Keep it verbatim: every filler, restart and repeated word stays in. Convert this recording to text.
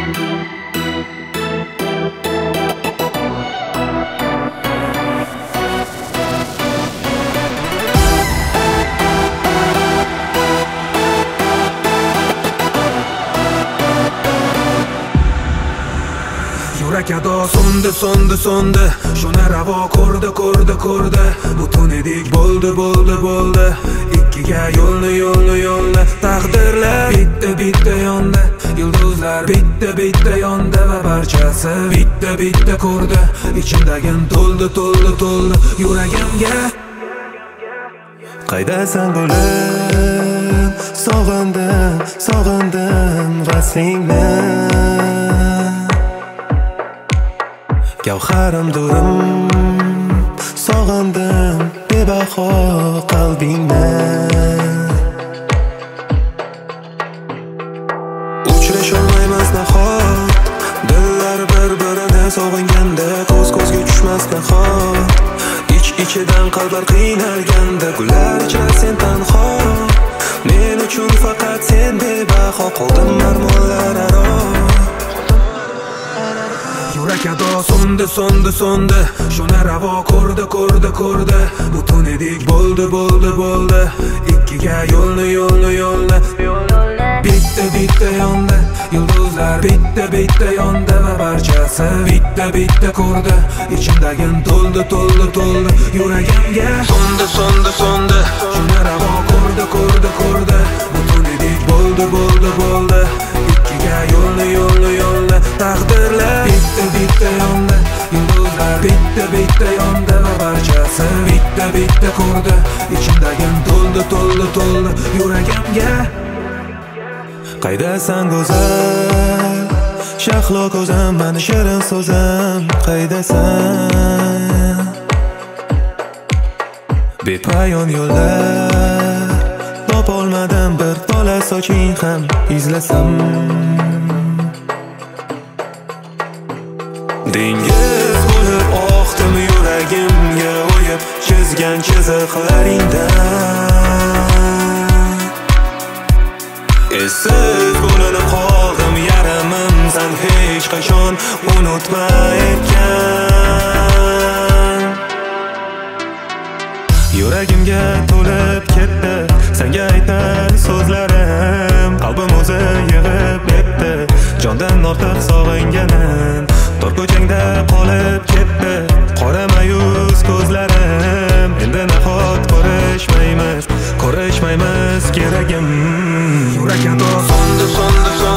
Yurak ado so'ndi so'ndi so'ndi, shuni ravo ko'rdi ko'rdi ko'rdi. Butun edik bo'ldi bo'ldi bo'ldi, ikkiga yo'lni yo'lni yo'lni. Taqdirlar bitta bitta yondi, yulduzlar bitta bitta yondi va barchasi bitta bitta ko'rdi. Ichimdagin to'ldi to'ldi to'ldi yuragimga. Qaydasan gulim, sog'indim sog'indim vaslingni. Gavharim durim, sog'indim bebaho qalbingni. Uchrasholmaymiz nahot, dillar bir-birini sog'inganda ko'z ko'zga tushmas nahot. Ich-ichidan qalblar qiynalganda gullar ichra sen tanho. Men uchun faqat sen bebaho qoldim marmonlar aro. Yurak ado so'ndi so'ndi so'ndi, shuni ravo ko'rdi ko'rdi ko'rdi. Butun edik bo'ldi bo'ldi bo'ldi, ikkiga yo'lni yo'lni yo'lni. Bitta bitta yondi, yulduzlar bitta bitta yondi va barchasi bitta bitta ko'rdi. Ichimdagin to'ldi to'ldi to'ldi yuragimga. So'ndi so'ndi so'ndi, shuni ravo ko'rdi ko'rdi ko'rdi. Butun edik bo'ldi bo'ldi bo'ldi, ikkiga yo'lni yo'lni yo'lni. Taqdirlar bitta bitta yondi, yulduzlar bitta bitta yondi va barchasi bitta bitta ko'rdi. Ichimdagin to'ldi to'ldi to'ldi yuragimga. Qaydasan go'zal, shahlo ko'zim, mani shirin so'zim. Qaydasan bepayon yo'llar, topolmadim bir tola soching ham izlasam. Dengiz bo'lib oqdim yuragimga o'yib chizgan chiziqlaringdan. Esiz bo'linib qoldim yarimim, sen hech qachon unutmayotgan. Yuragimga to'lib ketdi senga aytgan so'zlarim. Qalbim o'zi yig'ib ketdi jondan ortiq sog'inganim. Tor ko'changda qolib ketdi qora mayus ko'zlarim. Endi nahot ko'rishmaymiz ko'rishmaymiz keragim. Yurak ado so'ndi so'ndi so'ndi.